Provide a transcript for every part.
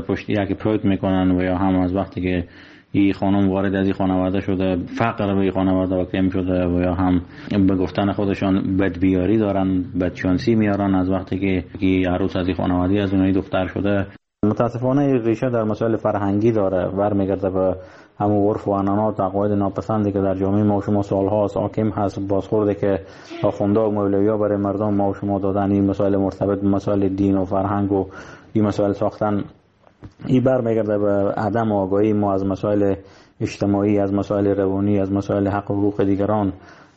پشت یک پروت میکنن و یا هم از وقتی که این خانم وارد از این خانواده شده فقر به این خانواده واقع شده و یا هم به گفتن خودشان بدبیاری دارن، بدشانسی میارن از وقتی که عروس از این خانواده از اونایی دختر شده. متاسفانه ریشه در مسائل فرهنگی داره، برمیگرده به همون عرف و عنعنات و عقاید ناپسندی که در جامعه ما و شما سالها حاکم هست، بازخورده که آخونده و مولوی‌ها برای مردم ما و شما دادن، این مسائل مرتبط به مسائل دین و فرهنگ و این مسائل ساختن، این برمیگرده به عدم آگاهی ما از مسائل اجتماعی، از مسائل روانی، از مسائل حق و حقوق دیگران.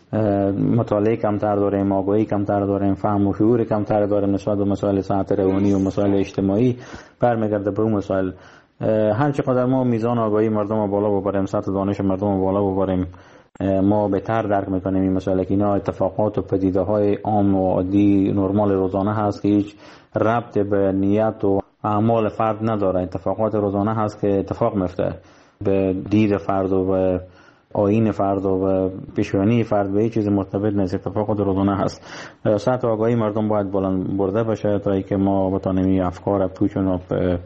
مطالعه کمتر داریم، آگاهی کمتر داریم، فهم و شعور کمتر داریم نسبت به مسائل صحت روانی و مسائل اجتماعی، برمیگرده به اون مسائل. هر چقدر ما میزان آگاهی مردم رو بالا ببریم، سطح دانش مردم رو بالا ببریم، ما بهتر درک میکنیم این مسائل که اینا اتفاقات و پدیده های عام و عادی نرمال روزانه هست که هیچ ربط به نیت و اعمال فرد نداره. اتفاقات روزانه هست که اتفاق میفته به دید فرد و به آیین فرد و به پیشبینی فرد، به هیچ چیز مرتبط نیست، اتفاقات روزانه هست. سطح آگاهی مردم باید بلند برده بشه تا اینکه ما بتونیم این افکار پوچ و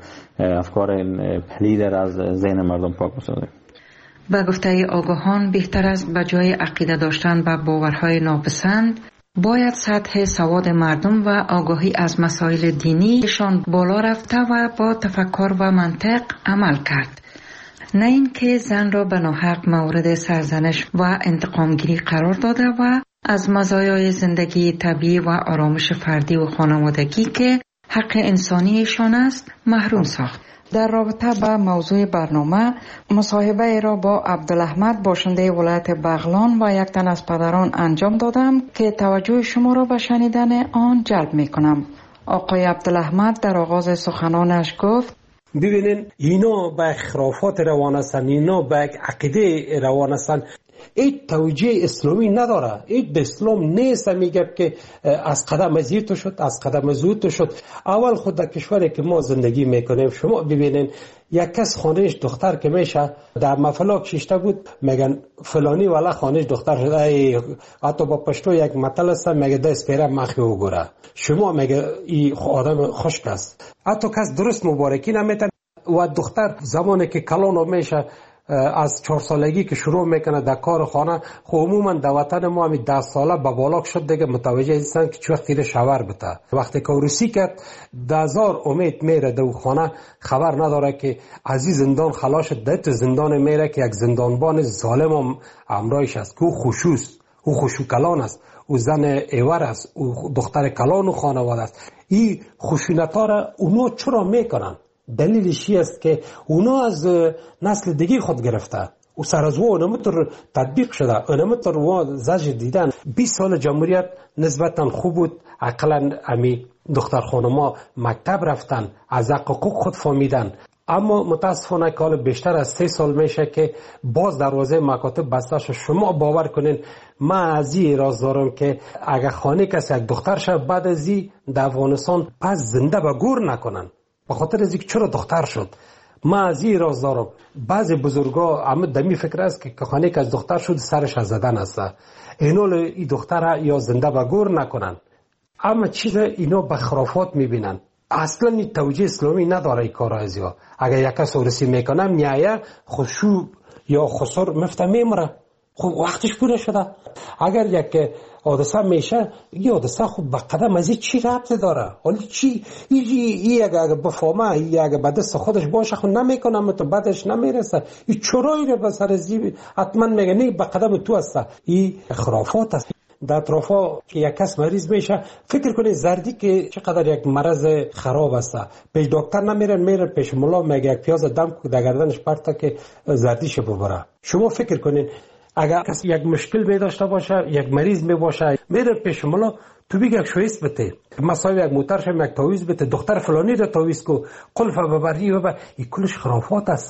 افکار پلید از ذهن مردم پاک بسازیم. به گفته آگاهان بهتر است به جای عقیده داشتن به باورهای ناپسند باید سطح سواد مردم و آگاهی از مسائل دینیشان بالا رفته و با تفکر و منطق عمل کرد، نه اینکه زن را به ناحق مورد سرزنش و انتقامگیری قرار داده و از مزایای زندگی طبیعی و آرامش فردی و خانوادگی که حق انسانیشان است محروم ساخت. در رابطه با موضوع برنامه مصاحبه را با عبدالاحمد باشنده ولایت بغلان و یک تن از پدران انجام دادم که توجه شما را به شنیدن آن جلب می کنم. آقای عبدالاحمد در آغاز سخنانش گفت: ببینین اینا به خرافات روان هستن، اینا به عقیده روان هستن، این توجیه اسلامی نداره. این به اسلام نیست. میگه که از قدم ازی تو شد، از قدم ازو تو شد. اول خود در کشوری که ما زندگی میکنیم شما ببینین یک کس خانهش دختر که میشه در مفلاک شیشته بود میگن فلانی والا خانهش دختر شده. حتی با پشتو یک مطل است میگه دست پیره مخی و گوره. شما میگه این آدم خشک است. حتی کس درست مبارکی نمیتن و دختر زمانی که کلان میشه از 4 سالگی که شروع میکنه در کار خانه، خب عموما در وطن ما همی 10 ساله به بالاک شد دیگه متوجه هستن که چه وقتی شاور بده. وقتی که روسی کرد 10,000 امید میره در خانه، خبر نداره که از این زندان خلاص شد، در زندان میره که یک زندانبان ظالم هم همراهش است که او خشوست، او خشو کلان است، او زن ایور است، او دختر کلان و خانواده است. این خشونت‌ها را اونا چرا میکنن؟ دلیلش است که اونا از نسل دیگه خود گرفته. او سر از اونمتر تطبیق شده، اونمتر و زج دیدن. 20 سال جمهوریت نسبتا خوب بود، اقلا امی دختر خانما مکتب رفتن، از حقوق خود فهمیدن. اما متاسفانه که حالا بیشتر از 3 سال میشه که باز دروازه مکاتب بسته شد. شما باور کنین من از این راز دارم که اگه خانه کسی یک دختر شد بعد از این در افغانستان پس زنده به گور نکنن به خاطر از اینکه چرا دختر شد. من از این راز دارم. بعضی بزرگا هم دمی فکر است که خانه که از دختر شد سرش از زدن است. اینو این دختر یا زنده به گور نکنن. اما چیز اینو به خرافات میبینن. اصلا این توجیه اسلامی نداره این کار از یا. اگر یک کس ورسی میکنم نیایه خشوع یا خسر مفته میمره. خب وقتش پوره شده. اگر یک حادثه میشه این حادثه خب به قدم از این چی ربطی داره؟ حالا چی این اگر بفهمه، این اگر به دست خودش باشه خب نمیکنم تو بعدش نمیرسه. این چرایی رو به سر زی حتما میگه نه به قدم تو هست. این خرافات است. در اطرافا که یک کس مریض میشه فکر کنید زردی که چقدر یک مرض خراب است. پیش دکتر میرن پیش ملا میگه یک پیاز دم در گردنش پرته که زردیش ببره. شما فکر کنید اگر کسی یک مشکل می داشته باشه، یک مریض می باشه، میره پیش ملا تو بگه یک شویست بده، مثلا یک موترش یک تاویز بده، دختر فلانی را تاویز کو، قلف ببری ببر. این کلش خرافات است.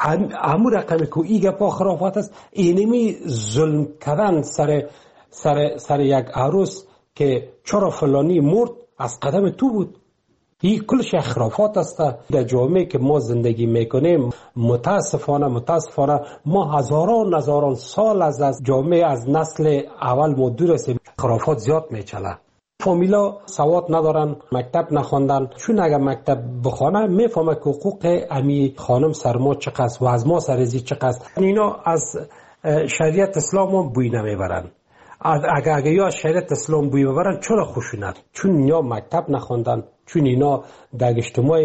امو رقمی که این گپا خرافات است. اینمی ظلم کردن سر یک عروس که چرا فلانی مرد از قدم تو بود. این کلش خرافات است. در جامعه که ما زندگی میکنیم متاسفانه ما هزاران سال از جامعه از نسل اول ما دور هستیم. خرافات زیاد میچله. فامیلا سواد ندارن، مکتب نخوندن، چون اگر مکتب بخونه میفهمه که حقوق امی خانم سر ما چقدر و از ما سرزی چقدر. اینا از شریعت اسلام هم بوی نمیبرن. اگر یا شریعت اسلام بوی ببرن چرا خشونت؟ چون اینا مکتب نخوندن، چون اینا در اجتماع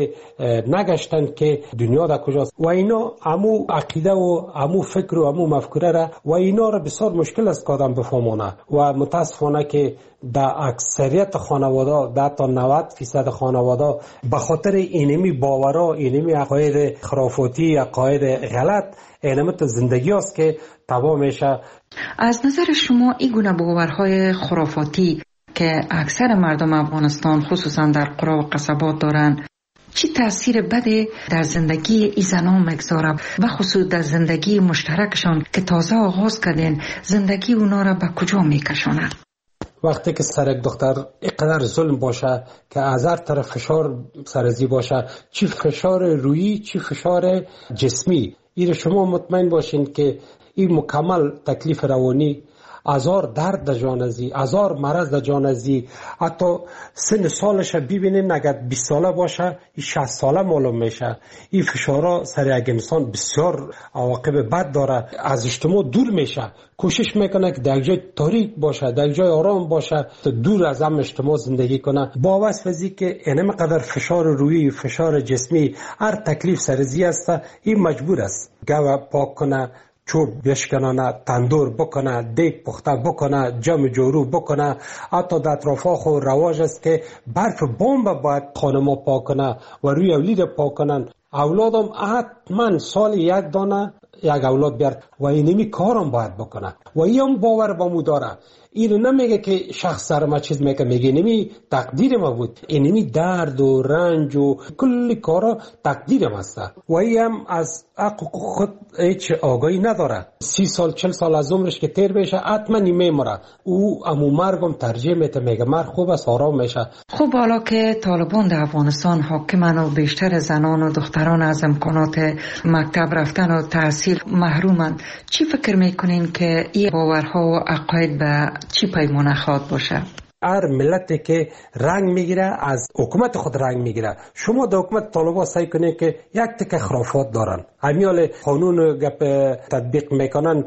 نگشتن که دنیا در کجاست و اینا همو عقیده و همو فکر و همو مفکوره را و اینا را بسیار مشکل است که آدم بفهمونه و متاسفانه که در اکثریت خانواده در تا 90% خانواده به خاطر اینمی باورا، اینمی عقاید خرافاتی، عقاید غلط، اینمی تو زندگی است که تباه میشه. از نظر شما این گونه باورهای خرافاتی که اکثر مردم افغانستان خصوصا در قرى و قصبات دارن چی تأثیر بده در زندگی این زنان مگذاره و خصوص در زندگی مشترکشان که تازه آغاز کردین، زندگی اونا را به کجا میکشونه؟ وقتی که سر یک دختر اینقدر ظلم باشه که از هر طرف فشار سرزی باشه، چی فشار روحی چی فشار جسمی، این شما مطمئن باشین که این مکمل تکلیف روانی، هزار درد در جان ازی، هزار مرض در جان ازی، حتی سن سالش ببینین اگر 20 ساله باشه این 60 ساله معلوم میشه. این فشارها سر یک انسان بسیار عواقب بد داره، از اجتماع دور میشه، کوشش میکنه که در جای تاریک باشه، در جای آرام باشه، دور از هم اجتماع زندگی کنه. با واسه که اینم قدر فشار روحی، فشار جسمی، هر تکلیف سرزی است، این مجبور است گاو پاک کنه، چوب بشکنانه، تندور بکنه، دیگ پخته بکنه، جمع جورو بکنه. حتی در اطرافا خو رواج است که برف بمب باید خانما پاک کنه و روی اولید پاک کنن. اولادم حتما سال یک دانه یک اولاد بیارد و اینمی کارم باید بکنه و این باور با مو داره. این نمیگه که شخص سر ما چیز میگه، میگه نمی تقدیر ما بود، اینمی درد و رنج و کلی کارا تقدیرم است و این هم از خود هیچ آگاهی نداره. 30 سال 40 سال از عمرش که تیر بشه حتما میمره، او امو مرگم ترجیح میته، میگه مرگ خوب است، آرام میشه. خب حالا که طالبان در افغانستان حاکمن و بیشتر زنان و دختران از امکانات مکتب رفتن و تحصیل محرومن، چی فکر میکنین که این باورها و عقاید به چی پیمانه خواد باشه؟ هر ملتی که رنگ میگیره از حکومت خود رنگ میگیره. شما در حکومت طالبان سعی کنید که یک تک خرافات دارن، همیال قانون گپ تطبیق میکنن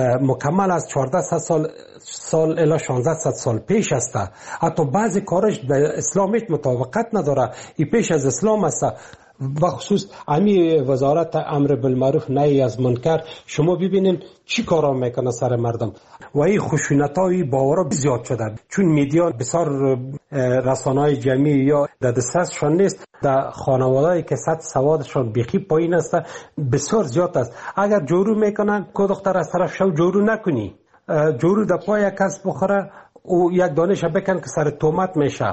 مکمل از 1400 سال الی 1600 سال پیش است. حتی بعضی کارش به اسلام هیچ مطابقت نداره، این پیش از اسلام است. و خصوص امی وزارت امر بالمعروف نهی از منکر، شما ببینین چی کارا میکنه سر مردم و این خشونت‌های باورا زیاد شده، چون میدیا بسیار رسانه‌های جمعی یا در دسترسشان نیست. در خانواده‌ای که سطح سوادشان بیخی پایین است بسیار زیاد است. اگر جورو میکنن که دختر از طرف شو جورو نکنی، جورو در پای کس بخوره او یک دانش بکن که سر تومت میشه.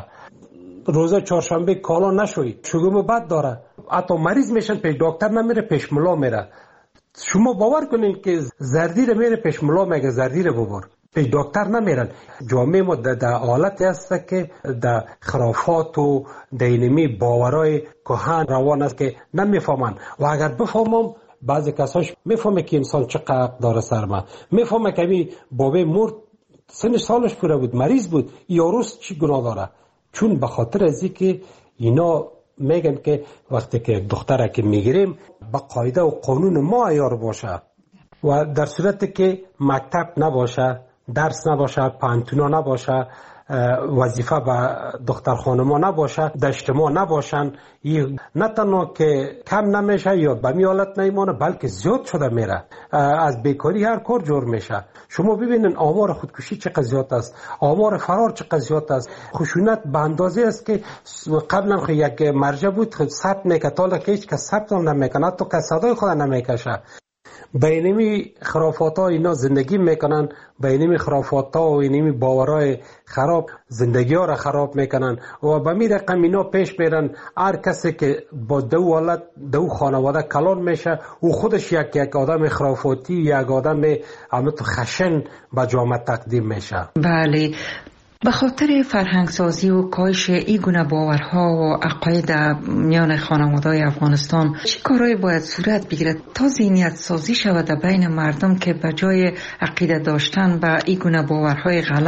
روزه چهارشنبه کالا نشوی، شگم بد داره، حتی مریض میشن پیش دکتر نمیره، پیش ملا میره. شما باور کنین که زردیر میره پیش ملا میگه زردیر ببر، پیش دکتر نمیرن. جامعه ما در حالتی است که در خرافات و دینمی باورای کهن روان است که نمیفهمن و اگر بفهمم بعضی کساش میفهمه که انسان چقدر داره سر ما، میفهمه که این بابه مرد سن سالش پوره بود، مریض بود، یاروس چی گناه داره. چون به خاطر از اینکه اینا میگن که وقتی که دختره که میگیریم با قاعده و قانون ما عیار باشه و در صورتی که مکتب نباشه، درس نباشه، پانتونا نباشه، وظیفه به دختر خانما نباشه، در اجتماع نباشن، نه تنها که کم نمیشه یا به می حالت نیمانه بلکه زیاد شده میره. از بیکاری هر کار جور میشه. شما ببینین آمار خودکشی چقدر زیاد است، آمار فرار چقدر زیاد است. خشونت به اندازه است که قبلا یک مرجع بود ثبت میکرد، حالا که هیچ کس ثبت نمیکنه، تو کس صدای خود نمیکشه. بینمی خرافات ها اینا زندگی میکنن، بینمی خرافات ها و اینمی باورای خراب زندگی ها را خراب میکنن و به می رقم اینا پیش میرن. هر کسی که با دو حالت دو خانواده کلان میشه او خودش یک آدم خرافاتی، یک آدم همت خشن به جامعه تقدیم میشه. بله، به خاطر فرهنگسازی و کاهش این گونه باورها و عقاید میان خانواده‌های افغانستان چه کارهایی باید صورت بگیرد تا ذهنیت سازی شود بین مردم که به جای عقیده داشتن به این گونه باورهای غلط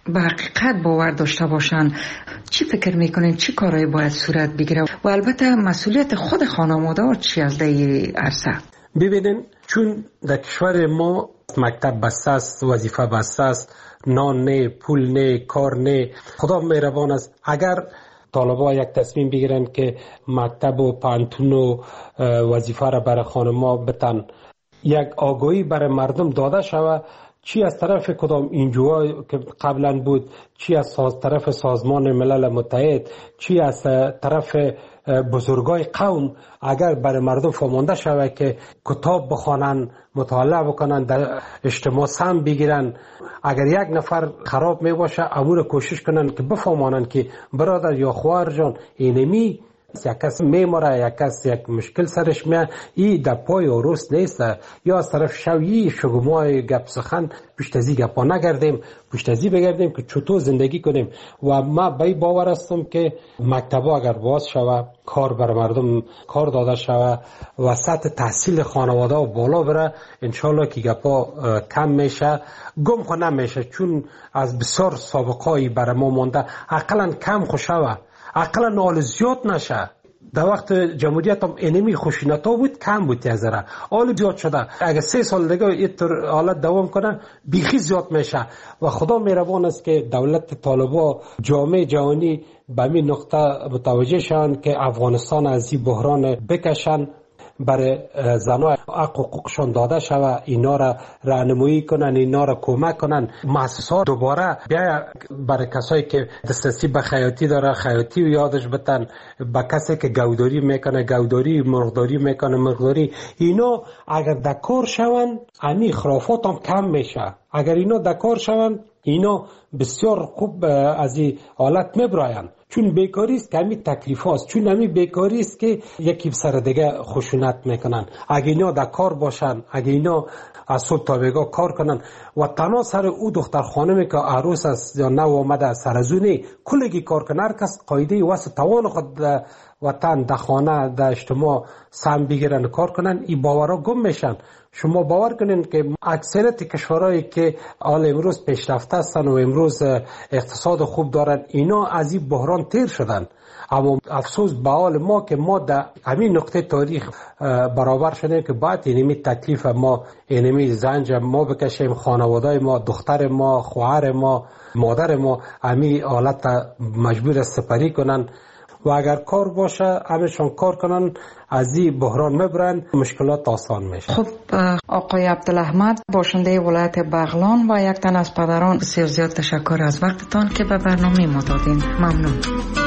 به حقیقت باور داشته باشند، چی فکر میکنین چی کارایی باید صورت بگیره و البته مسئولیت خود خانواده ها چی از این عرصه؟ ببینین چون در کشور ما مکتب بسته است، وظیفه بسته است، نان نه، پول نه، کار نه. خدا مهربان است اگر طالبا یک تصمیم بگیرن که مکتب و پانتون و وظیفه را برای خانما بتن، یک آگاهی برای مردم داده شود، چی از طرف کدام اینجوها که قبلا بود، چی از طرف سازمان ملل متحد، چی از طرف بزرگای قوم، اگر برای مردم فهمانده شود که کتاب بخوانن، مطالعه بکنن، در اجتماع سهم بگیرن، اگر یک نفر خراب می باشه امور کوشش کنن که بفهمانن که برادر یا خواهر جان اینمی یک کس میماره، یک کس یک مشکل سرش میاد، این در پای و روست نیست. یا از طرف شویی شگمای گپ سخن پشتازی گپا نگردیم، پشتازی بگردیم که چطور زندگی کنیم. و ما به باور هستم که مکتبا اگر باز شود، کار بر مردم کار داده شود و سطح تحصیل خانواده و بالا بره، انشالله که گپا کم میشه، گم خو نمیشه. چون از بسیار سابقایی برای ما مونده، اقلا کم خو شود، اقلا نال زیاد نشه. در وقت جمهوریت هم اینمی خشونت‌ها بود، کم بود تیزره، حال زیاد شده. اگر 3 سال دیگه اینطور حالت دوام کنه بیخی زیاد میشه. و خدا مهربان است که دولت طالبا جامعه جهانی به این نقطه متوجه شوند که افغانستان از این بحران بکشن، برای زنای حقوقشان داده شود، اینا را راهنمایی کنن، اینا را کمک کنن. مؤسسات دوباره بیا برای کسایی که دسترسی به خیاطی داره خیاطی و یادش بتن، با کسی که گوداری میکنه گوداری، مرغداری میکنه مرغداری. اینا اگر دکار شون امی خرافات هم کم میشه. اگر اینا دکار شون اینا بسیار خوب از این حالت میبراین. چون بیکاری است که همین تکلیف هاست، چون همین بیکاری است که یکی سر دیگه خشونت میکنن. اگه اینا در کار باشن، اگه اینا از صبح تا بیگاه کار کنن و تنها سر او دختر خانمی که عروس است یا نو آمده سرزونه کلگی کار کنه، هر کس قاعده واسه توان خود وطن در خانه در اجتماع سهم بگیرن کار کنن، این باورها گم میشن. شما باور کنین که اکثریت کشورهایی که حال امروز پیشرفته هستن و امروز اقتصاد خوب دارن، اینا از این بحران تیر شدن. اما افسوس به حال ما که ما در همین نقطه تاریخ برابر شدیم که باید اینمی تکلیف ما، اینمی زنج ما بکشیم، خانوادای ما، دختر ما، خواهر ما، مادر ما همین حالت مجبور سپری کنن. و اگر کار باشه همشون کار کنن، از این بحران مبرن، مشکلات آسان میشه. خب آقای عبدالاحمد، باشنده ولایت بغلان و یک تن از پدران، بسیار زیاد تشکر از وقتتان که به برنامه ما دادین. ممنون.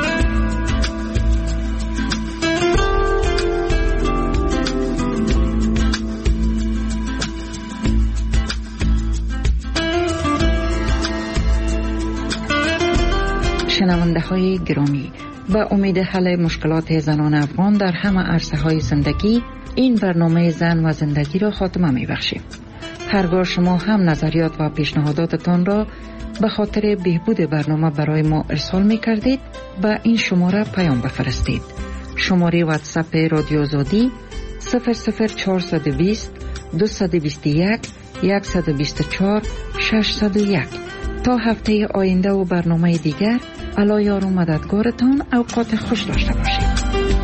شنونده های گرامی، به امید حل مشکلات زنان افغان در همه عرصه های زندگی، این برنامه زن و زندگی را خاتمه می بخشیم. هرگاه شما هم نظریات و پیشنهاداتتان را به خاطر بهبود برنامه برای ما ارسال می کردید، به این شماره پیام بفرستید. شماره واتساپ رادیو آزادی 00420 221 124 601. تا هفته آینده و برنامه دیگر، الله یار و مددگارتان. اوقات خوش داشته باشید.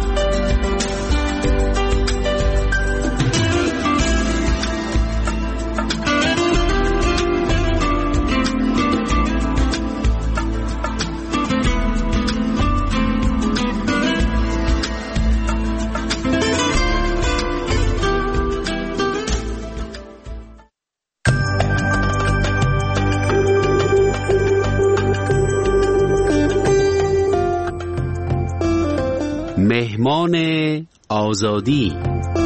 مهمان آزادی.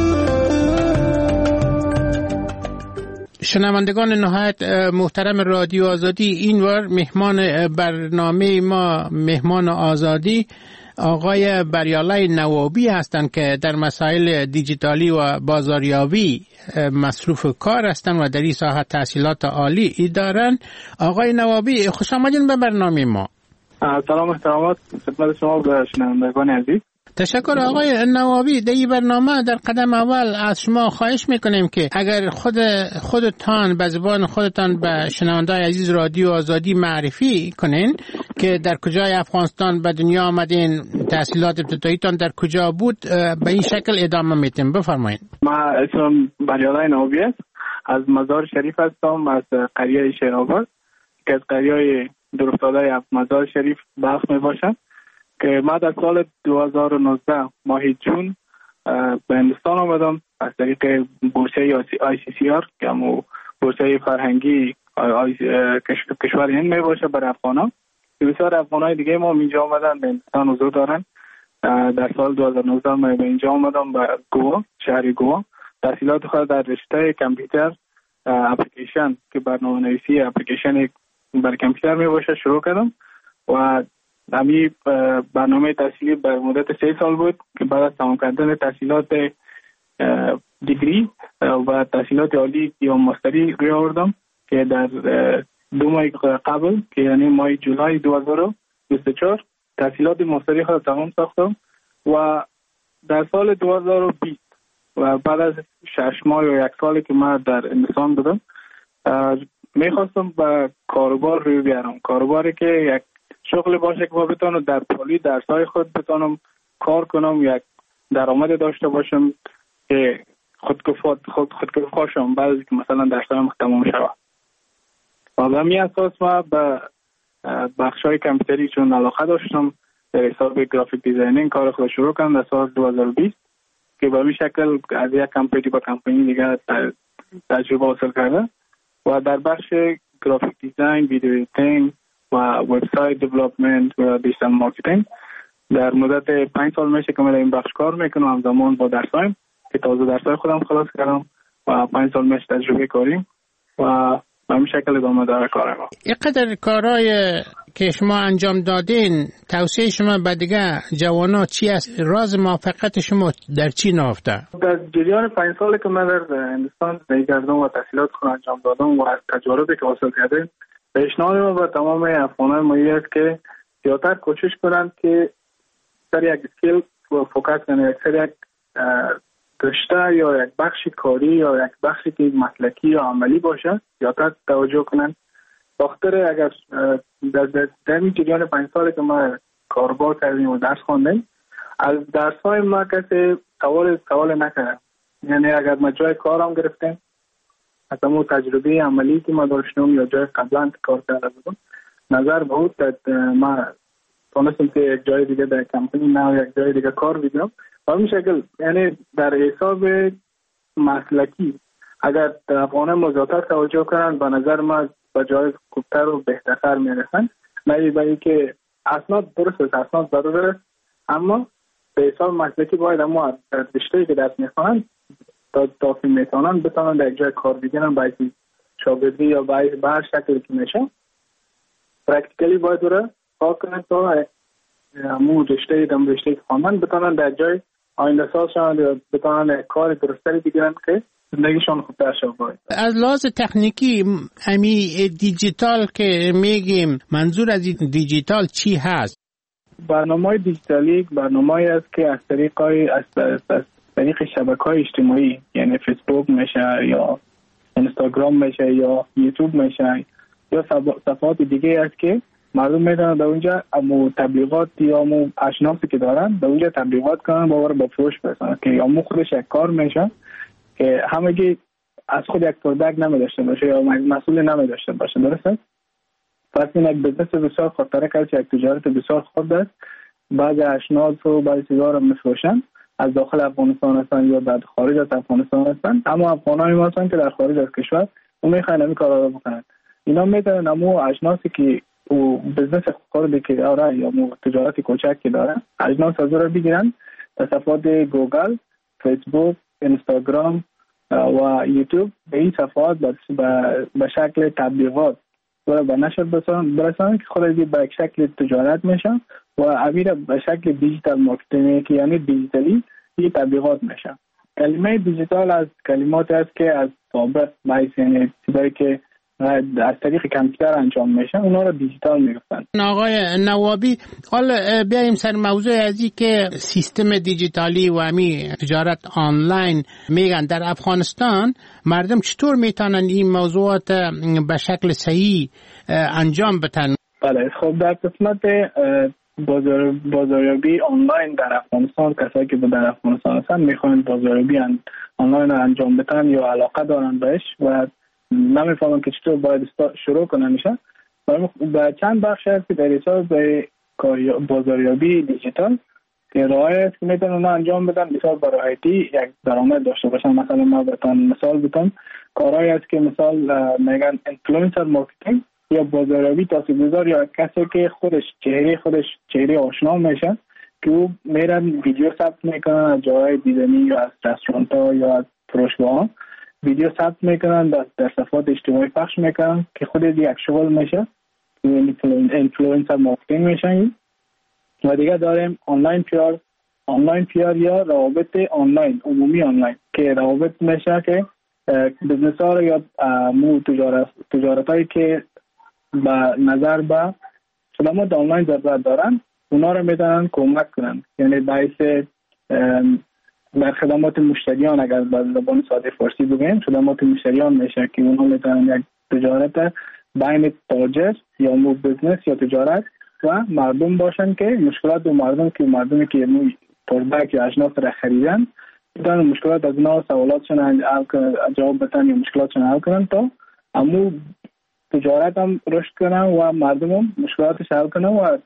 شنوندگان نهایت محترم رادیو آزادی، این بار مهمان برنامه ما، مهمان آزادی، آقای بریالای نوابی هستند که در مسائل دیجیتالی و بازاریابی مصروف کار هستند و در این ساحه تحصیلات عالی دارند. آقای نوابی، خوش آمدین به برنامه ما. سلام احترامات خدمت شما و شنوندگان عزیز. تشکر آقای نوابی. در این برنامه در قدم اول از شما خواهش میکنیم که اگر خودتان به زبان خودتان به شنونده‌های عزیز رادیو آزادی معرفی کنین که در کجای افغانستان به دنیا آمدین، تحصیلات ابتداییتان در کجا بود، به این شکل ادامه میتیم. بفرمایید. ما اسمم بریالای نوابی است، از مزار شریف هستم، از قریه شیرآباد که از قریه دورافتاده مزار شریف بخش می باشد که ما در سال 2019 ماه جون به هندوستان آمدم از طریق بورسیه ICCR که همون بورسیه فرهنگی کشور هند می باشه برای افغانان که بسیار افغانای دیگه ما اینجا آمدن به هندوستان حضور دارن. در سال 2019 من به اینجا آمدم به گوا، شهر گوا. تحصیلات خود در رشته کامپیوتر اپلیکیشن که برنامه‌نویسی اپلیکیشن برای کامپیوتر می باشه شروع کردم و همی برنامه تحصیلی بر مدت 3 سال بود که بعد از تمام کردن تحصیلات دیگری و تحصیلات عالی یا ماستری روی آوردم که در 2 ماه قبل که یعنی ماه جولای 2024 تحصیلات ماستری خود تمام ساختم و در سال 2020 و بعد از 6 ماه یا 1 سالی که من در هندوستان بودم میخواستم به کاروبار روی بیارم، کاروباری که یک شغل باشه که بتونم در پالی درسای خود بتونم کار کنم، یک درآمد داشته باشم که خودکفا شم بعد از که مثلا درسایم تمام شود. و به همین اساس ما به بخشای کامپیوتری چون علاقه داشتم در حساب گرافیک دیزاینینگ کار خود شروع کردم در سال 2020 که به این شکل از یک کمپانی به کمپانی دیگه تجربه حاصل کرده و در بخش گرافیک دیزاین، ویدیو ایدیتینگ و وبسایت دیولپمنت و دیجیتال مارکتینگ در مدت 5 سال میشه که من این بخش کار میکنم، همزمان با درسایم که تازه درسای خودم خلاص کردم و 5 سال میشه تجربه کاریم و به همین شکل ادامه داره کارم. اینقدر کارهای که شما انجام دادین، توصیه شما به دیگه جوانا چی است؟ راز موفقیت شما در چی نهفته؟ در جریان 5 سالی که من در هندوستان زندگی کردم و تحصیلات خود انجام دادم و از تجاربی که حاصل کردم، پیشنهاد ما به تمام افغانان ما است که زیادتر کوشش کنند که سر یک اسکیل فوکس کنند، سر یک رشته یا یک بخش کاری یا یک بخشی که مسلکی یا عملی باشه زیادتر توجه کنند. بخاطر اگر در این جریان 5 سالی که ما کاربار کردیم و درس خواندیم از درس‌های ما کسی سوال نکرد، یعنی اگر ما جای کارم گرفتیم از همون تجربه عملی که ما داشتیم یا جای قبلا کار کرده بودم نظر بود ما تونستیم که یک جای دیگه در کمپانی نه یک جای دیگه کار بگیرم و همین شکل یعنی در حساب مسلکی اگر افغانان مزیاتر توجه کنند به نظر ما به جای خوبتر و بهتر میرسن. نه برای که اسناد درست است، اسناد ضرور است، اما به حساب مسلکی باید اما در رشته‌ای که درس میخوانند تا که میتونن بتونن در جای کار بگیرن باید شاگردی یا باید به هر شکلی که میشه پرکتیکلی باید دوره کار کنن تا همون رشته که خواندن بتونن در جای آینده ساز شوند، بتونن کار درستری بگیرن که زندگیشون خوبتر شود. از لحاظ تکنیکی امی دیجیتال که میگیم منظور از دیجیتال چی هست؟ برنامه‌های دیجیتالی برنامه‌ای است که از طریق شبکه‌های اجتماعی یعنی فیسبوک میشه یا اینستاگرام میشه یا یوتیوب میشه یا صفحات دیگه است که مردم میتونن در اونجا امو تبلیغات یا امو اشناسی که دارن در اونجا تبلیغات کنن با فروش برسن که امو خودش یک کار میشه که همگی از خود یک پروداکت نمیداشته باشه یا مسئول نمیداشته باشه. درسته؟ پس این یک بزنس بسیار خطرناک است، یک تجارت بسیار خرد است. بعضی اشناس و بعضی چیزا رو میفروشن از داخل افغانستان هستن یا در خارج از افغانستان هستن، اما افغانای ما هستن که در خارج از کشور اون میخوان همین کارا رو بکنن. اینا میتونن امو اشناسی که او بزنس خردی که داره یا مو تجارت کوچک که داره اجناس از رو بگیرن در صفحات گوگل، فیسبوک، اینستاگرام و یوتیوب به این صفحات به شکل تبلیغات و به نشر برسانن که خودشی به شکل تجارت میشن و امیر به شکل دیجیتال مارکتینگ که یعنی دیجیتالی این تبلیغات میشن. کلمه دیجیتال از کلمات است که از سابق باعث یعنی چیزایی که از طریق کامپیوتر انجام میشه، اونا رو دیجیتال میگفتن. آقای نوابی، حالا بیایم سر موضوع ازی که سیستم دیجیتالی و همی تجارت آنلاین میگن در افغانستان مردم چطور میتونن این موضوعات به شکل صحیح انجام بدن؟ بله، خب در قسمت بازاریابی آنلاین در افغانستان، کسایی که در افغانستان هستن میخوان بازاریابی آنلاین انجام بدن یا علاقه دارن بهش و نمیفهمن که چطور باید شروع کنن میشن، و چند بخش هست که در حساب بازاریابی دیجیتال که راهی است که میتونن اونا انجام بدن بسیار براحتی یک درآمد داشته باشن. مثلا ما بهتون مثال بزنم، کارهایی است که مثال میگن اینفلوئنسر مارکتینگ یا بازاریابی تاثیرگذار، یا کسی که خودش چهره آشنا میشه که او میرن ویدیو ثبت میکنن از جاهای دیدنی یا از رستوران ها یا از فروشگاه، ویدیو ثبت میکنن در صفحات اجتماعی پخش میکنن که خود یک شغل میشه، اینفلوئنسر مارکتینگ میشن. و دیگه داریم آنلاین پیار یا روابط آنلاین، عمومی آنلاین، که روابط میشه که بزنس ها رو یا تجارت هایی که به نظر به خدمات آنلاین ضرورت دارن اونا رو میتونن کمک کنن. یعنی باعث در خدمات مشتریان، اگر به زبان ساده فارسی بگیم خدمات مشتریان میشه که اونها میتونن یک تجارت بین تاجر یا بزنس یا تجارت و مردم باشن که مشکلات و مردمی که پروداکت یا اجناس را خریدن میتونن مشکلات از اونا سوالاتشون جواب بدن یا مشکلاتشون حل کنن تا امو تجارت هم رشد کنن و مردم هم مشکلاتش حل کنن. و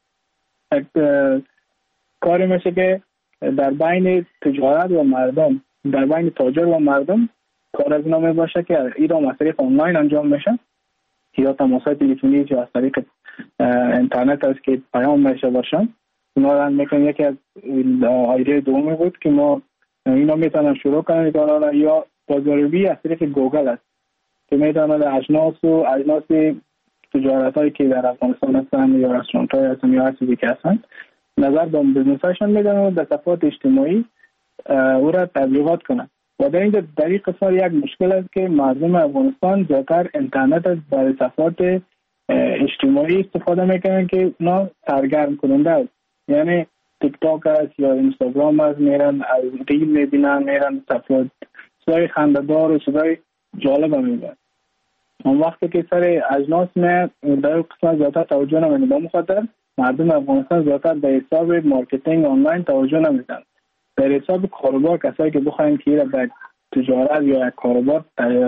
کاری میشه که در بین تجارت و مردم، در بین تاجر و مردم کار از نامه باشه که ایران از طریق آنلاین انجام میشه یا تماسات تلفنی یا از طریق اینترنت است که پیام میشه باشن. اونا رو میکنن. یکی از ایده دومی بود که ما اینا میتونن شروع کنن یا بازاریابی از طریق گوگل است که میتونن اجناس تجارت هایی که در افغانستان هستن یا رستوران های هستن یا هر چیزی که هستن نظر به بزنس هاشون میدن و در صفحات اجتماعی او را تبلیغات کنن. و در این قسمت یک مشکل است که مردم افغانستان زیادتر اینترنت از برای صفحات اجتماعی استفاده میکنن که اونا سرگرم کننده است. یعنی تیک تاک است یا اینستاگرام است، میرن از ریل میبینن، میرن صفحات صدای خنده‌دار و صدای جالب میبینن. اون وقتی که سر اجناس نه در قسمت زیادتر توجه نمیدن، با مخاطر مردم افغانستان زیادتر به حساب مارکتینگ آنلاین توجه نمیدن. در حساب کاروبار کسایی که بخواین که به تجارت یا کاروبار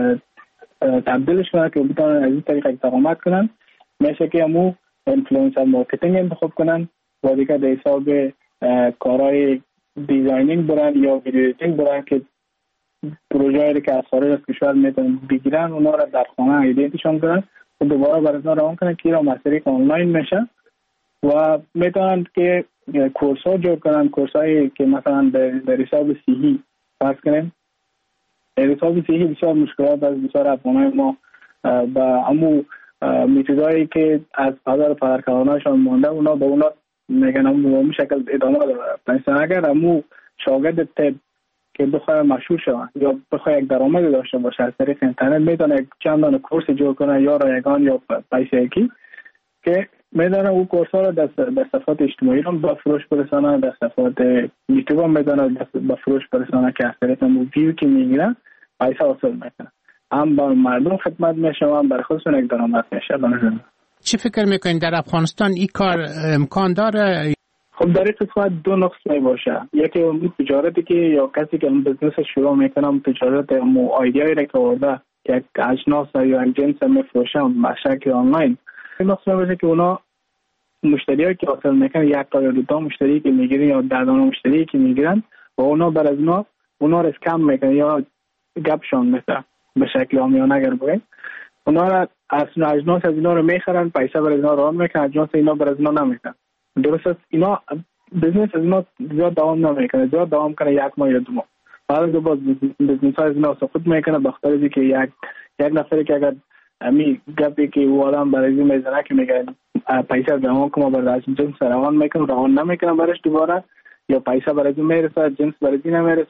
تبدیلش کنن که بتونن از این طریق درآمد کنن، میشه که همو اینفلوئنسر مارکتینگ انتخاب کنن و دیگه در حساب کارهای دیزاینینگ برن یا ویدیو ایدیتینگ برن که پروژه‌ای که از خارج از کشور میتونن بگیرن اونا را در خانه ایدیتشون کنن و دوباره برای اونا روان کنن که اینا از طریق آنلاین میشه. و میتونن که کورس ها جور کنن، کورس هایی که مثلا در حساب صحی فرض کنیم. در حساب صحی بسیار مشکلات از بسیار افغانای ما با امو میتودایی که از قدر پدرکارانشان مانده اونا به اونا میگن امو شکل ادامه داره. مثلا اگر امو شاگرد تب که بخواه مشهور شوند یا بخواه یک درآمد داشته باشه از طریق اینترنت میتونه چندان کورس جور کنه یا رایگان یا پیشگی که میدانه او کورس ها را در صفحات اجتماعی را به فروش برسانه، در صفحات یوتیوب هم میدانه به فروش برسانه که از طریق ویو که میگیرن پیسه حاصل میکنه. هم بر مردم خدمت میشه و هم بر خودشون یک درآمد میشه. چی فکر میکنین در افغانستان این کار امکان داره؟ خب در این قسمت دو نقص می باشه. یکی اون تجارتی که یا کسی که اون بزنس شروع میکنه تجارت مو ایده‌ای را که آورده یک اجناس یا یک جنس میفروشن به شکل آنلاین، این نقص می باشه که اونا مشتریایی که حاصل میکنن یک تا یا دو تا مشتری که میگیرن یا 10 تا مشتری که میگیرن و اونا بر از اونا رو اسکم میکنن یا گپشون میکنن به شکل عامیانه اگر بگیم. اونا را اجناس از اینا رو میخرن، پیسه بر اینا ران میکنن، اجناس اینا بر از اینا نمیکنن. درست است. اینا بزنس از اینا زیاد دوام نمیکنه، زیاد دوام کنه یک ماه یا 2 ماه. بعد دو باز بزنس ها از اینا سقوط میکنه به خاطر اینکه یک نفری که اگر امی گپی که او آدم برای این میزنه که میگه پیسه روان کنم برای از جنس روان میکنم، روان نمیکنم برش دوباره، یا پیسه برای این میرسه جنس برای این نمیرسه،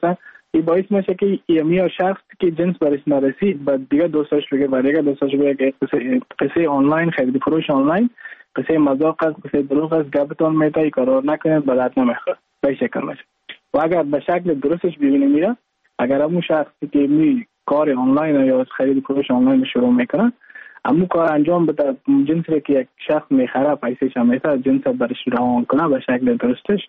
این باعث میشه که یا شخص که جنس برش نرسید بعد دیگه دوستاش بگه و دیگه دوستاش بگه که قصه آنلاین خرید فروش آنلاین قصه مذاق است، قصه دروغ است، گپتون میتای کارا نکنید بلد نمیخواد به شکل میشه. و اگر به شکل درستش ببینیم میره، اگر همون شخصی که می کار آنلاین یا خرید فروش آنلاین شروع میکنه همون کار انجام بده، جنسی که یک شخص میخره پیسش هم میتونه جنس برش روان کنه به شکل درستش،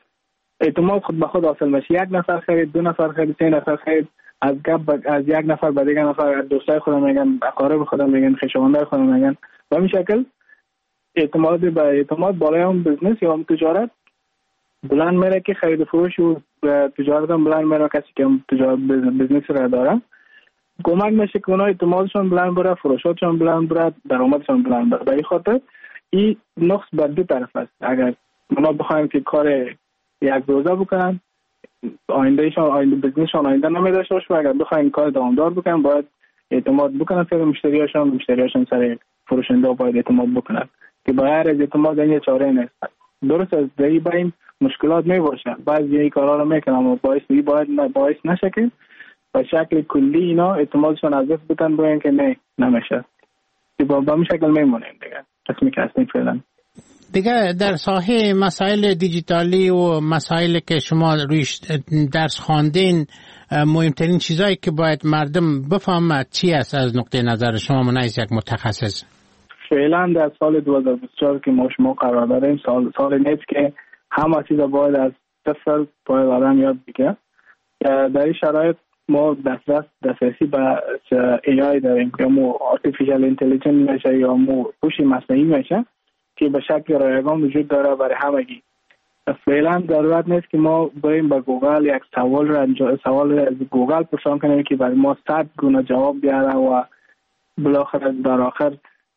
اعتماد خود به خود حاصل میشه. یک نفر خرید، دو نفر خرید، سه نفر خرید، از یک نفر به دیگه نفر دوستای خودم میگن، اقارب خودم میگن، خویشاوندای خودم میگن. به این شکل اعتماد به اعتماد بالای اون بزنس یا اون تجارت بلند میره که خرید فروش و تجارت هم بلند میره. کسی که تجارت بزنس را داره کمک میشه که اونا اعتمادشون بلند بره، فروشاتشون بلند بره، درآمدشون بلند بره. به این خاطر این نقص بر دو طرف است. اگر اونا بخوایم که کار یک روزه بکنن آینده بزنسشون آینده نمیداشته باشه، و اگر بخوایم کار دوامدار بکنن باید اعتماد بکنن سر مشتریاشون سر فروشنده باید اعتماد بکنن که باید از اعتماد این چاره نیست. درست از دیگه با این مشکلات می باشه، بعضی این کارا رو میکنن و باعث نشه که به شکل کلی اینا اعتمادشون از دست بدن بگن که نه نمیشه. با این شکل میمونیم دیگه قسمی که هستیم فعلا. دیگه در ساحه مسائل دیجیتالی و مسائل که شما رویش درس خواندین، مهمترین چیزایی که باید مردم بفهمند چی است از نقطه نظر شما منعکس یک متخصص؟ فعلا در سال 2024 که ما شما قرار داریم سال نیست که همه چیز باید از صفر باید آدم یاد بگیره. در این شرایط ما دسترسی به AI داریم که مو artificial intelligence میشه یا مو هوش مصنوعی میشه که به شکل رایگان وجود داره برای همگی. فعلا ضرورت نیست که ما بریم به گوگل یک سوال از گوگل پرسان کنیم که برای ما 100 گونه جواب بیاره و بالاخره در آخر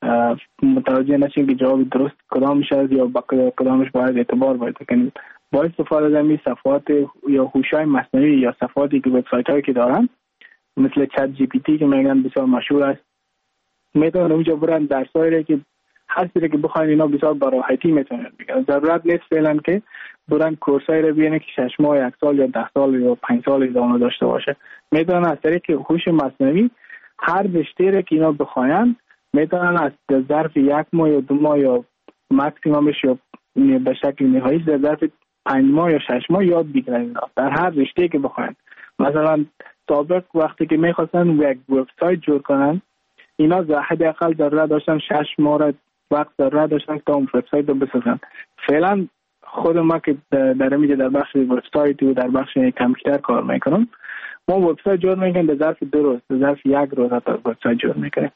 متوجه نشیم که جواب درست کدام میشه یا با کدامش باید اعتبار باید کنیم. با استفاده از این صفات یا هوش‌های مصنوعی یا صفاتی که وبسایت‌هایی که دارن مثل چت جی پی تی که میگن بسیار مشهور است، میتونن اونجا برن درسایی که هر چیزی که بخواین اینا بسیار با راحتی میتونن بگن. ضرورت نیست فعلا که برن کورسایی رو ببینن که 6 ماه، 1 سال یا 10 سال یا 5 سال ادامه داشته باشه. میتونن از طریق هوش مصنوعی هر رشته رو که اینا بخواین میتونن از ظرف 1 ماه یا 2 ماه یا ماکسیممش یا به شکل نهایی در ظرف 5 ماه یا 6 ماه یاد بگیرن در هر رشته که بخواین. مثلا سابق وقتی که میخواستن یک وبسایت جور کنن اینا حداقل ضرورت داشتن 6 ماه وقت ضرورت داشتن تا اون وبسایت رو بسازن. فعلا خود ما که در میگه در بخش وبسایت و در بخش کامپیوتر کار میکنم، ما وبسایت جور میکنیم در ظرف 2 روز، در ظرف 1 روز تا وبسایت جور میکنیم.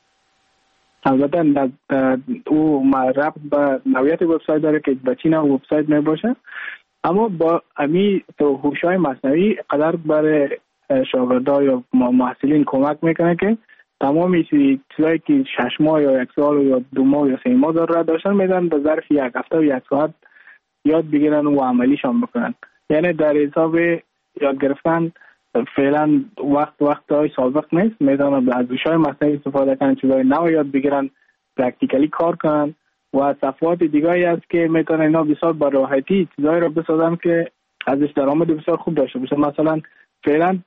البته او ربط به نوعیت وبسایت داره که به چی نوع وبسایت میباشه، اما با امی تو هوش‌های مصنوعی قدر برای شاگردان یا محصلین کمک میکنه که تمام چیزایی که 6 ماه یا 1 سال یا 2 ماه یا 3 ماه ضرورت داشتن میدن به ظرف 1 هفته و 1 ساعت یاد بگیرن و عملیشان بکنن. یعنی در حساب یاد گرفتن فعلا وقت‌های سابق نیست، میدونن از هوش‌های مصنوعی استفاده کنن، چیزای نو یاد بگیرن، پرکتیکلی کار کنن و صفات دیگه‌ای است که میتونن اینا بسیار با راحتی چیزایی رو بسازن که ازش درآمد بسیار خوب داشته باشه. مثلا فعلا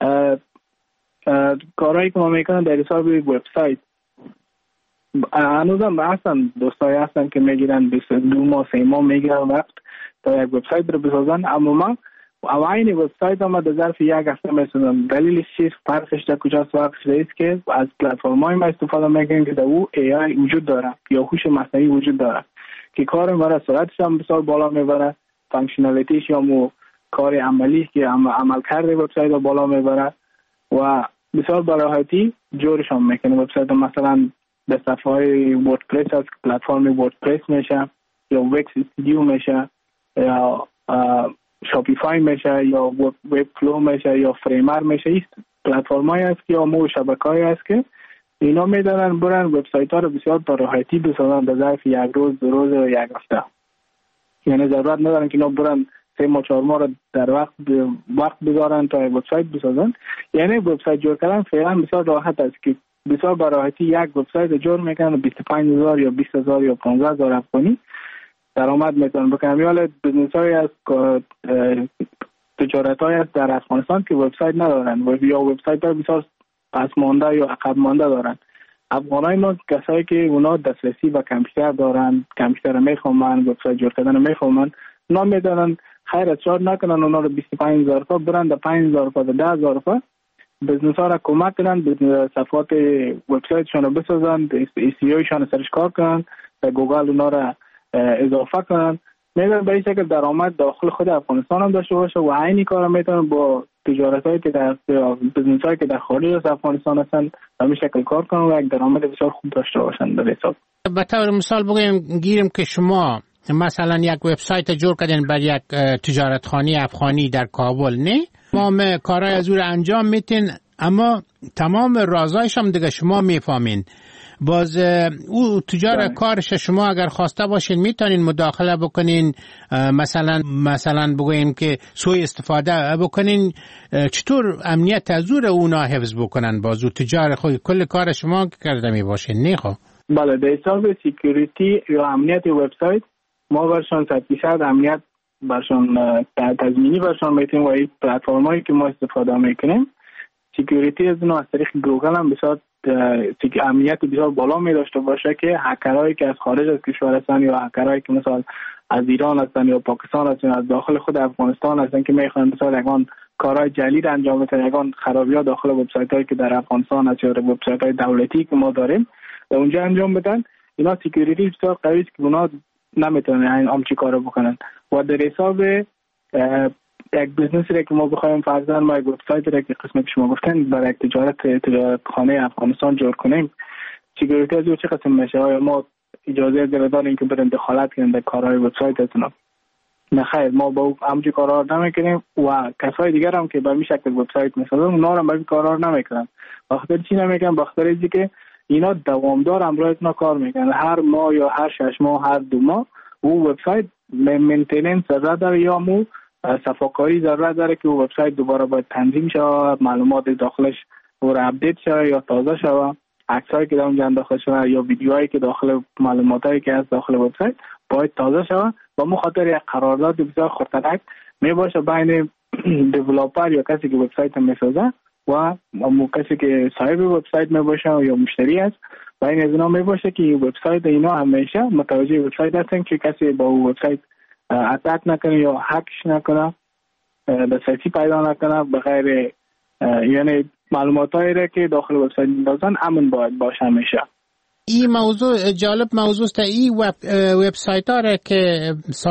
کارهایی که ما میکنن در حساب وبسایت هنوزم هستن دوستایی هستن که میگیرن 2 ماه 3 ماه میگیرن وقت تا یک وبسایت رو بسازن، اما ما این وبسایت هم در ظرف 1 هفته میسازن. دلیلش چیست؟ فرقش در کجاست؟ فرقش است که از پلتفرم‌های ما استفاده میکنیم که در او AI وجود داره یا هوش مصنوعی وجود داره که کار ما را سرعتش هم بسیار بالا میبره، فانکشنالیتیش یا مو کار عملی که عملکرد وبسایت رو بالا میبره و بسیار با راحتی جورش هم میکنه. وبسایت مثلا به صفحه‌های وردپرس از پلتفرم وردپرس میشه یا وکس استودیو میشه یا شاپیفای میشه یا وب فلو میشه یا فریمر میشه. این پلتفرم‌هایی است که یا شبکه‌ای است که اینا میدونن برن وبسایت‌ها رو بسیار با راحتی بسازن در ظرف 1 روز 2 روز و 1 هفته. یعنی ضرورت ندارن که اینا برن 3 ماه 4 ماه رو در وقت بذارن تا وبسایت بسازن. یعنی وبسایت جور کردن فعلا بسیار راحت است که بسیار با راحتی یک وبسایت جور میکنن 25000 یا 20000 یا 15000 افغانی درآمد میتونن بکنن. یا بزنس‌های از تجارت‌های است در افغانستان که وبسایت ندارن و یا وبسایت‌های بسیار پس مانده یا عقب مانده دارن. افغانای ما کسایی که اونا دسترسی به کامپیوتر دارن، کامپیوتر میخوامن، وبسایت جور کردن میخوامن، اونا میدونن خیر از چار نکنن اونا رو 25000 روپیه برن در 5000 روپیه در 10000 روپیه بزنس ها را کمک کنن، صفحات وبسایتشون رو بسازن، SEO شان سرش کار کنن، در گوگل اونا را اضافه کنن. میدونن به این شکل درآمد داخل خود افغانستان هم داشته باشه و عینی کار میتونن با تجارت هایی که در بزنس هایی که در خارج از افغانستان هستن به این شکل کار کنن و یک درآمد بسیار خوب داشته باشن. در حساب به طور مثال بگیم که شما مثلا یک وبسایت جور کردین بر یک تجارتخانه افغانی در کابل، نه تمام کارهای از او رو انجام میتین اما تمام رازایش هم دیگه شما میفهمین. باز او تجار کارش شما اگر خواسته باشین میتونین مداخله بکنین، مثلا بگویم که سوء استفاده بکنین. چطور امنیت از اونا حفظ بکنن؟ باز او تجار خود کل کار شما کرده می باشین، نه خب؟ بله، در حساب سکیوریتی یا امنیت وبسایت ما برشان 100% امنیت برشان تضمینی برشان میتونیم و این پلتفرمایی که ما استفاده میکنیم سکیوریتی از اونو از طریق گوگل هم بسیار امنیت بسیار بالا می داشته باشه که هکرهایی که از خارج از کشور هستن یا هکرهایی که مثلا از ایران هستن یا پاکستان هستن از داخل خود افغانستان هستن که میخوان مثلا یگان کارهای جلیل انجام بدن، یگان خرابی‌ها داخل وبسایت هایی که در افغانستان هست یا وبسایت های دولتی که ما داریم در اونجا انجام بدن، اینا سکیوریتی بسیار قوی است که اونا نمیتونن همچی کارو بکنن. و در حساب یک بزنس را که ما بخوایم فرضاً ما یک وبسایت را که قسمت شما گفتن برای یک تجارتخانه افغانستان جور کنیم، سکیوریتی از چه قسم میشه؟ آیا ما اجازه داریم که بریم دخالت کنیم در کارهای وبسایت اتنا؟ نه خیر، ما با همچی کارا نمیکنیم و کسای دیگر هم که به این شکل وبسایت میسازن اونا هم به این کارا نمیکنن. بخاطر چی نمیکنن؟ بخاطر اینکه اینا دوامدار امروز کار میکنن، هر ماه یا هر 6 ماه هر 2 ماه او وبسایت مینتیننس داره یا مو صفاکاری ضرورت داره که وبسایت دوباره باید تنظیم شه، معلومات داخلش اور اپدیت شه یا تازه شه، عکسایی که در اونجا داخل شه یا ویدیوهایی که داخل معلوماتایی که از داخل وبسایت باید تازه شه. و مخاطر یک قرارداد بسیار خطرناک می باشه بین دیولپر یا کسی که وبسایت میسازه و کسی که صاحب وبسایت می باشه یا مشتری است، بین از اینا می باشه که وبسایت اینا همیشه متوجه وبسایت هستن که کسی با وبسایت اتک نکنه یا هکش نکنه، دسترسی پیدا نکنه بغیر یعنی معلوماتایی را که داخل وبسایت می‌دازن امن باید باشه همیشه. این موضوع جالب موضوع است. این وبسایت ها را که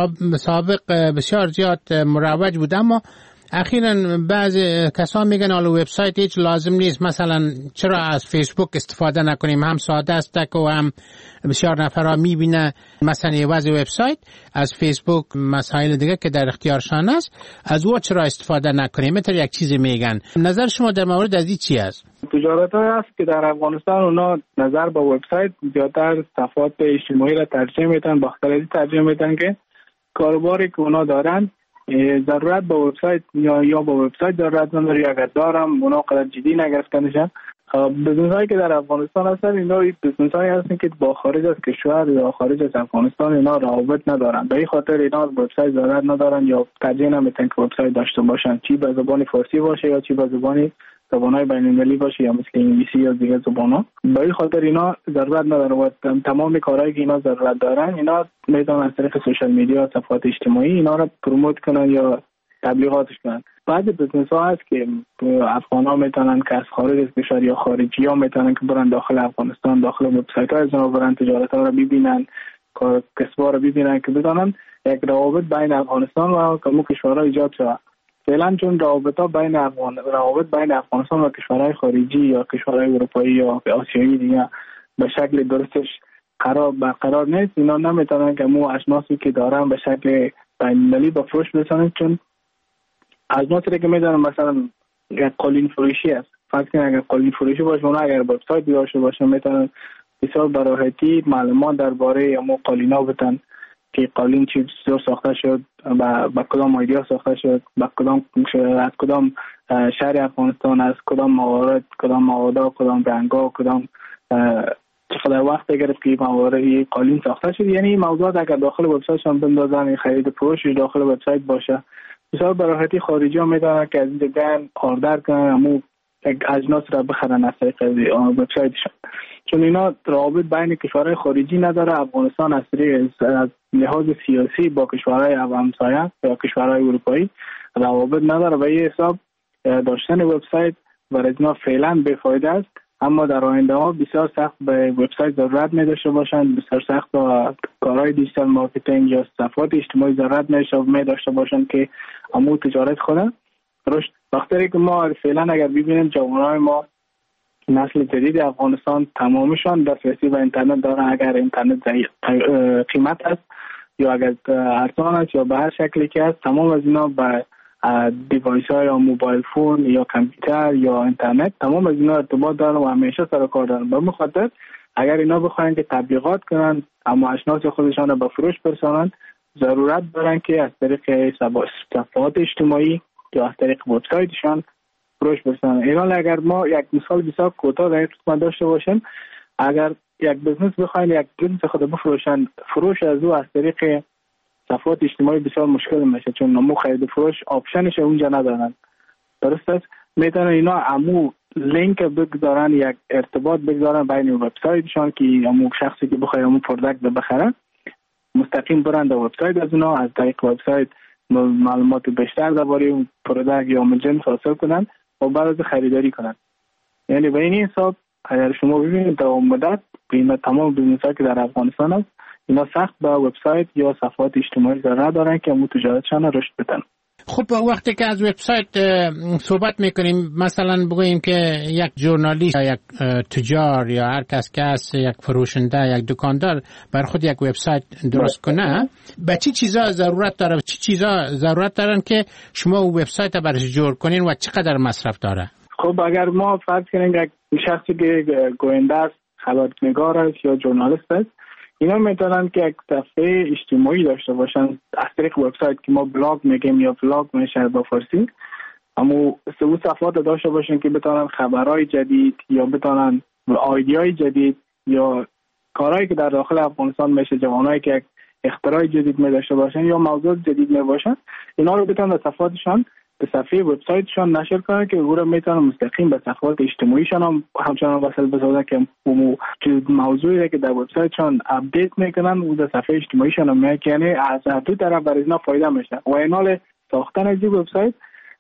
سابق بسیار زیاد مروج بود اما اخیراً بعضی کسان میگن حالا وبسایت هیچ لازم نیست، مثلا چرا از فیسبوک استفاده نکنیم، هم ساده است و هم بسیار نفرها میبینه مثلا یه وضع وبسایت از فیسبوک مسائل دیگه که در اختیارشان است از او چرا استفاده نکنیم؟ مثلا یک چیزی میگن. نظر شما در مورد از این چی است؟ تجارت های است که در افغانستان اونا نظر به وبسایت زیادتر صفحات اجتماعی را ترجیح میدن، باختر ترجیح میدن که کاروباری که اونا دارن ضرورت به وبسایت یا با وبسایت ضرورت نداره، اگر دارم اونا قدر جدی نگرفتنشن. بزنس هایی که در افغانستان هستن اینا بزنس هایی هستن که با خارج از کشور یا خارج از افغانستان اینا روابط ندارن، به این خاطر اینا وبسایت ضرورت ندارن یا ترجیح نمیدن که وبسایت داشته باشن، چی به زبان فارسی باشه یا چی به زبان‌های بین‌المللی باشه یا مثل انگلیسی یا دیگه زبان‌ها. به این خاطر اینا ضرورت نداره و تمام کارهایی که اینا ضرورت دارن اینا میتونن از طریق سوشال میدیا، صفحات اجتماعی اینا رو پروموت کنن یا تبلیغاتش کنن. بعضی بزنس‌ها هست که افغان‌ها میتونن که از خارج از کشور یا خارجی‌ها میتونن که برن داخل افغانستان داخل وبسایت‌های از اونها برن تجارت‌ها رو ببینن، کسب‌ها رو ببینن که بدونن یک روابط بین افغانستان و کمو کشورها ایجاد شده. فعلا چون روابط بین افغانستان و کشورهای خارجی یا کشورهای اروپایی یا آسیایی دیگه به شکل درستش برقرار نیست، اینا نمیتونن که مو اجناسی که دارن به شکل بین‌المللی به فروش برسونن. چون اجناسی که میدونن مثلا یک قالین فروشی است، فرض کنید اگر قالین فروشی باشه اونا اگر وبسایت داشته باشن میتونن بسیار براحتی معلومات درباره امو قالینا بدن که قالین چی ساخته شد، با کدام ایدیا ساخته شد، از کدام شهر افغانستان، از کدام موارد، کدام مواد، کدام رنگا، کدام چقدر وقت گرفت که موارد قالین ساخته شد. یعنی موضوعات اگر داخل وبسایت هم بندازن، خرید فروش داخل وبسایت باشه بسیار براحتی خارجی ها میدونن که از این دیدن آردر کنن امو اجناس را بخرن از طریق وبسایتشان، چون اینا روابط بین کشورهای خارجی نداره. افغانستان از لحاظ سیاسی با کشورهای همسایه یا کشورهای اروپایی روابط نداره و این حساب داشتن وبسایت برای اینا فعلا بی‌فایده است. اما در آینده ها بسیار سخت به وبسایت ضرورت می داشته باشند، بسیار سخت با کارهای دیجیتال مارکتینگ یا صفحات اجتماعی ضرورت می داشته باشند که امو تجارت خودن رشد. وقتی که ما فعلا اگر ببینیم جوانای ما نسل جدید افغانستان تمامشان دسترسی به اینترنت دارن، اگر اینترنت قیمت است یا اگر ارزان است یا به هر شکلی که است، تمام از اینا به دیوایس های یا موبایل فون یا کامپیوتر یا اینترنت تمام از اینا ارتباط دارن و همیشه سر کار دارن. به مخاطر اگر اینا بخواین که تبلیغات کنن اما اشناس خودشان رو به فروش برسانن، ضرورت دارن که از طریق صفحات اجتماعی یا از طریق وبسایتشان فروش برسانن. اینا اگر ما یک مثال بسیار کوتاه در این داشته باشیم، اگر یک بزنس بخواین یک بزنس خود بفروشن، فروش از او از طریق صفحات اجتماعی بسیار مشکل میشه، چون نمو خرید فروش آپشنش اونجا ندارن. درست است؟ میتونن اینا امو لینک بگذارن، یک ارتباط بگذارن بین وبسایتشان که امو شخصی که بخواد امو پروداکت بخره مستقیم برن در وبسایت از اونا، از طریق وبسایت معلومات بیشتر درباره اون پروداکت یا جنس حاصل کنن و بعد از خریداری کنن. یعنی به این حساب اگر شما ببینید در مدت بین تمام بیزنس‌ها که در افغانستان است، اینا سخت با وبسایت یا صفحات اجتماعی ضرورت دارن که امو تجارتشان رشد بدن. خب وقتی که از وبسایت صحبت میکنیم، مثلا بگوییم که یک ژورنالیست یا یک تجار یا هر کس که است، یک فروشنده، یک دکاندار بر خود یک وبسایت درست کنه، به چی چیزا ضرورت داره؟ چی چیزا ضرورت دارن که شما او وبسایت برش جور کنین و چقدر مصرف داره؟ خب اگر ما فرض کنیم یک شخصی که گوینده است، خبرنگار است یا ژورنالیست است، اینا میتونن که یک صفحه اجتماعی داشته باشن از طریق وبسایت که ما بلاگ میگیم یا بلاگ میشه با فارسی، اما سه صفحات داشته باشن که بتونن خبرهای جدید یا بتونن ایده‌های جدید یا کارهایی که در داخل افغانستان میشه، جوانایی که یک اختراع جدید می داشته باشن یا موضوع جدید می باشن، اینا رو بتونن در صفحاتشان به صفحه وبسایتشان نشر کنن که او رو میتونن مستقیم به صفحات اجتماعیشان هم همچنان وصل بسازن که موضوعی که در وبسایتشان اپدیت میکنن او در صفحه اجتماعیشان هم میاد، یعنی از هر دو طرف برای اینا فایده میشه. و اینال ساختن از این وبسایت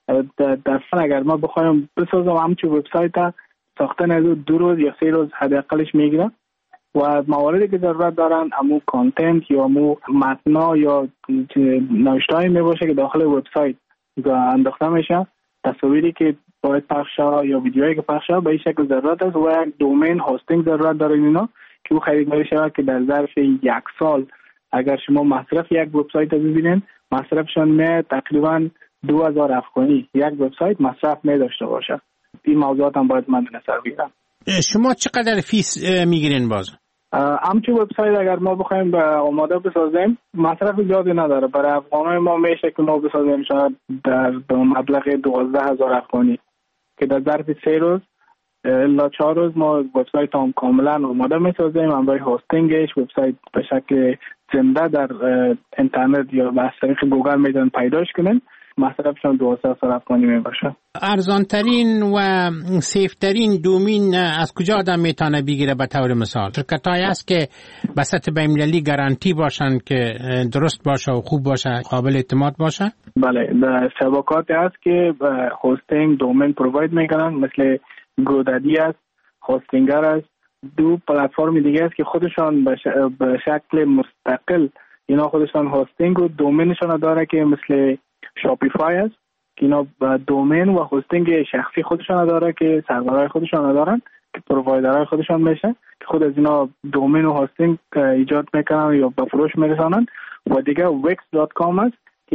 در اگر ما بخوایم بسازم همچون وبسایت ساختن از 2 روز یا 3 روز حداقلش میگیره و مواردی که ضرورت دارن امو کانتنت یا امو متنا یا نوشته‌ای میباشه که داخل وبسایت انداخته میشه، تصاویری که باید پخش شه یا ویدیوهایی که پخش شه به این شکل ضرورت است و یک دومین هاستینگ ضرورت داره اینا که او خریداری شود که در ظرف 1 سال اگر شما مصرف یک وبسایت رو ببینید مصرفشان می تقریبا 2000 افغانی یک وبسایت مصرف می داشته باشه. این موضوعات هم باید مد نظر بگیرم. شما چقدر فیس میگیرین باز؟ همچون وبسایت اگر ما بخوایم به آماده بسازیم مصرف زیادی نداره. برای افغانای ما میشه که ما بسازیم شاید در مبلغ 12000 افغانی که در ظرف 3 روز الا 4 روز ما وبسایت هم کاملا آماده میسازیم. همراه هاستینگش وبسایت به شکل زنده در اینترنت یا از طریق گوگل میتونن پیداش کنن. مصرفشان 2000 افغانی میباشه. ارزانترین و سیفترین دومین از کجا آدم میتونه بگیره؟ به طور مثال شرکت‌هایی هست که به سطح بین‌المللی گارانتی باشن که درست باشه و خوب باشه، قابل اعتماد باشه. بله، شبکاتی هست که هاستینگ دومین پروواید میکنن، مثل گودادی است، هاستینگر است. 2 پلتفرم دیگه است که خودشان به شکل مستقل اینا خودشان هاستینگ و دومینشان داره که مثل شاپیفای است که اینا دومین و هاستینگ شخصی خودشان داره که سرورهای خودشان دارن که پرووایدرهای خودشان میشه که خود از اینا دومین و هاستینگ ایجاد میکنن یا به فروش میرسانن. و دیگه wix.com است که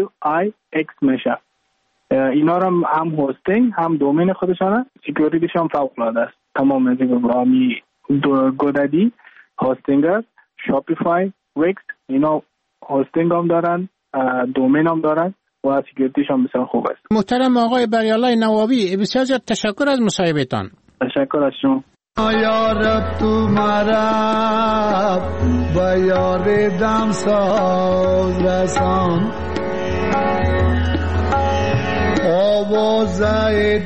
WIX میشه. اینا هم هاستینگ هم دومین خودشانه، سکیوریتیش هم فوق العاده است. تمام از این گودادی، هاستینگر، شاپیفای، ویکس اینا هاستینگ هم دارن، دومین هم دارن و سکیوریتیش هم بسیار خوب است. محترم آقای بریالای نوابی، بسیار زیاد تشکر از مصاحبهتان. تشکر از شما. یار تمہارا بیار دم ساز رسان آوازه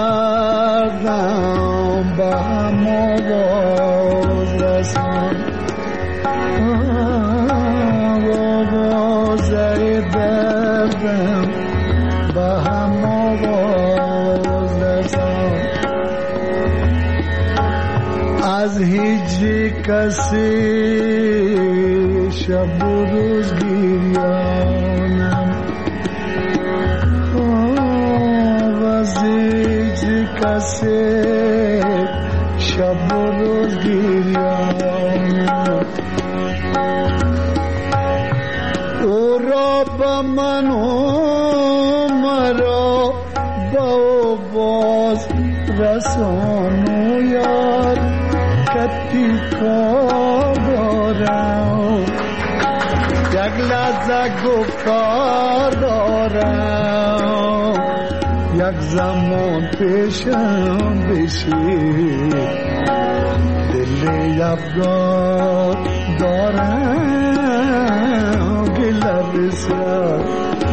دردم به هم آواز رسان، آوازه دردم به هم آواز رسان. از هیچ کسی شب و روز گریانم، از هیچ کسی شب و روز گریانم. او را به من و مرا به او باز رسان و یاد کتی کار دارم، یک لحظه گفتار دارم، یک زمان پیشم بشی، دل افگار دارم گله بسیار.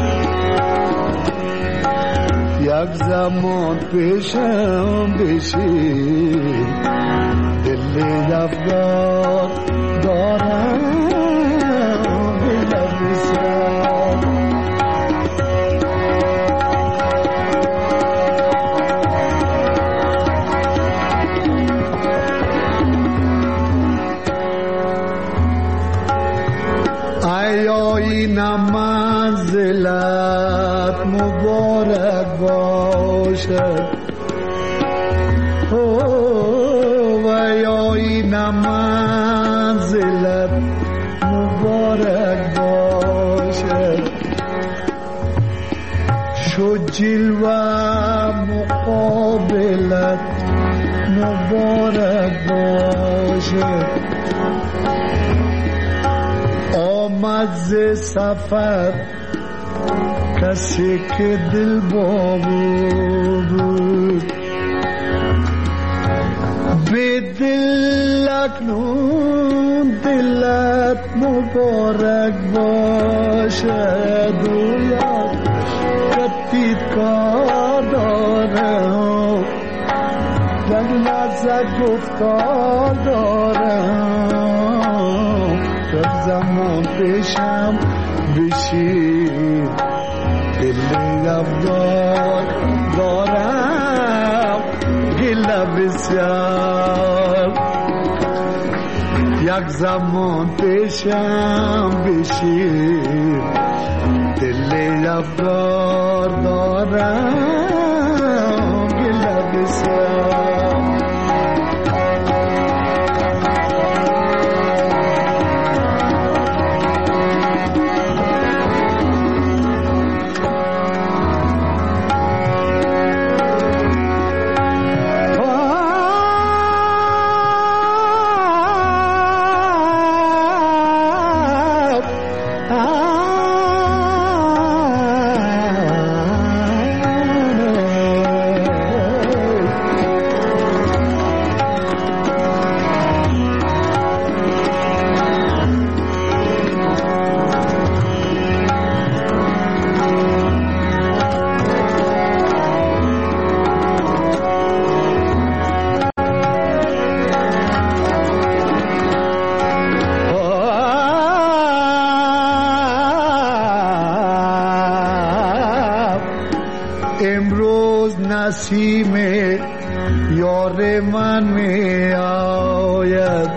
یک زمان پیشم بشی، دل افگار دارم گله بسیار. این منزلت مبارک باشد، و یا این منزلت مبارک باشد. شو جلوه مقابلت مبارک باشد. آمد ز سفر کسی که دل بود، به دل اکنون دلت مبارک باشد. و یاد کتیت کار دارم، یک لحظه گفتار دارم، یک زمان پیشم بشی، دل افگار دارم گله بسیار. یک زمان پیشم بشی، دل افگار دارم گله بسیار. نسیم یار من می آید،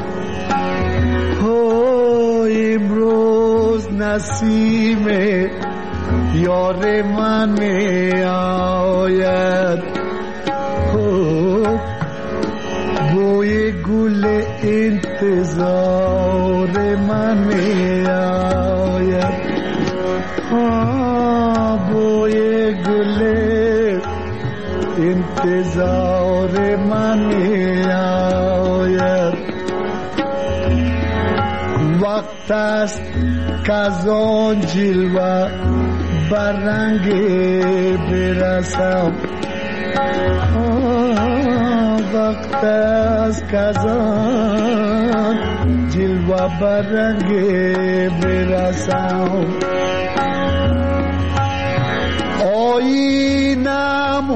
امروز نسیم یار من می آید. بوی گل انتظار من می آید، بوی گل انتظار من می آید. وقت است که از آن جلوه بر رنگ برسم، وقت است که از آن جلوه بر رنگ برسم. آینم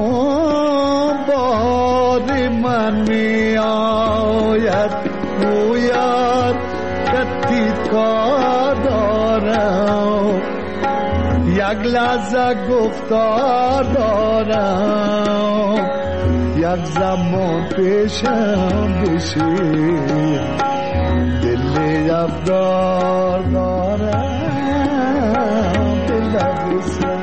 باد من می آید گوید کتی کار دارم یک لحظه گفتار دارم یک زمان پیشم بشی دل افگار دارم دل بسر